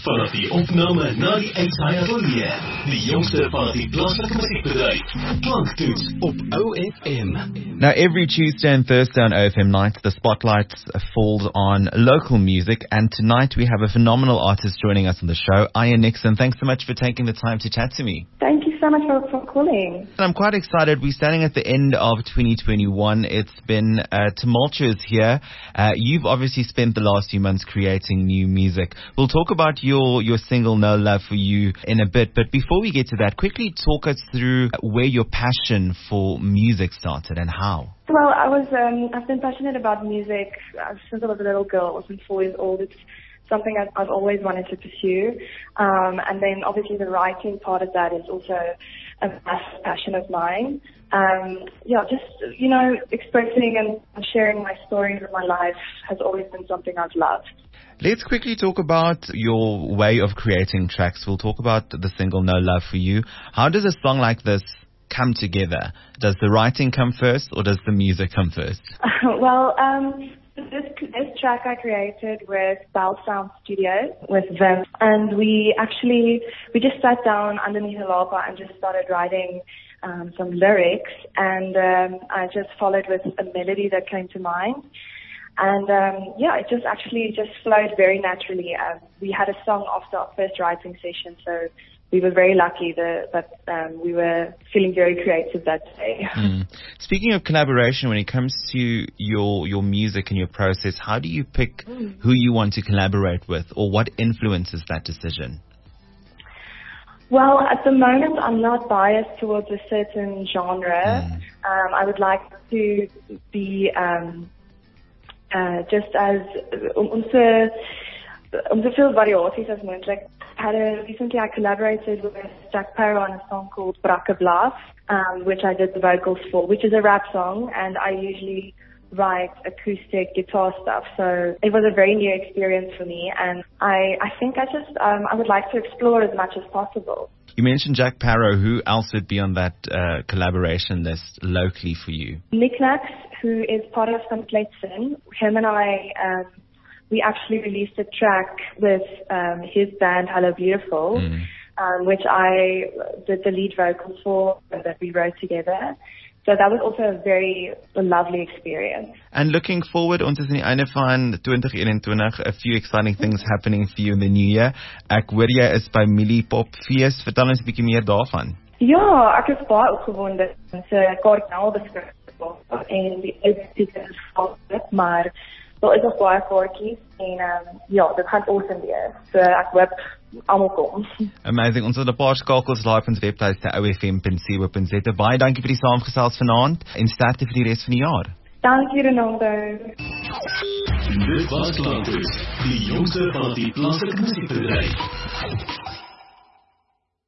Vanaf die opname na die uitsaai ateljee, die jongste van die plaaslike musiekbedryf, Klanktoets op OFM. Now every Tuesday and Thursday on OFM Night, the spotlight falls on local music, and tonight we have a phenomenal artist joining us on the show, Aya Nixon. Thanks so much for taking the time to chat to me. Thank you so much for calling. I'm quite excited. We're standing at the end of 2021. It's been tumultuous here. You've obviously spent the last few months creating new music. We'll talk about your single No Love For You in a bit, but before we get to that, quickly talk us through where your passion for music started and how. Well, I've been passionate about music since I was a little girl. I was 4 years old. It's something I've always wanted to pursue. And then obviously the writing part of that is also a massive passion of mine. Expressing and sharing my stories of my life has always been something I've loved. Let's quickly talk about your way of creating tracks. We'll talk about the single No Love For You. How does a song like this come together? Does the writing come first or does the music come first? This track I created with Bell Sound Studio with Vim, and we just sat down underneath a lapa and just started writing some lyrics, and I just followed with a melody that came to mind. And it just flowed very naturally. We had a song after our first writing session, so we were very lucky that we were feeling very creative that day. Speaking of collaboration, when it comes to your music and your process, how do you pick who you want to collaborate with, or what influences that decision? Well, at the moment, I'm not biased towards a certain genre. I would like to be just as veel variaties as moontlik. Recently I collaborated with Jack Parow on a song called Brakke Blaaf, which I did the vocals for, which is a rap song, and I usually write acoustic guitar stuff. So it was a very new experience for me, and I think I would like to explore as much as possible. You mentioned Jack Parow. Who else would be on that collaboration list locally for you? Nick Nax, who is part of Simpletson. Him and I, we actually released a track with his band Hello Beautiful, which I did the lead vocals for, that we wrote together. So that was also a very lovely experience. And looking forward, ons is aan die einde van 2021, a few exciting things happening for you in the new year. Ek hoor jy is by Mieliepop Fees. Vertel ons 'n bietjie meer daarvan. Ja, ek is baie opgewonde. Ons kaart nou beskikbaar en die uitsettings is volop, maar daar is nog baie kaartjies en dit gaan awesome wees. So ek hoop almal kom. Amazing. Ons het 'n paar skakels live op ons webtuiste ofm.co.za. Baie dankie vir die saamgesels vanaand en sterkte vir die res van die jaar. Dankie Ronaldo. Dit was Klanktoets, die jongste van die plaaslike musiekbedryf.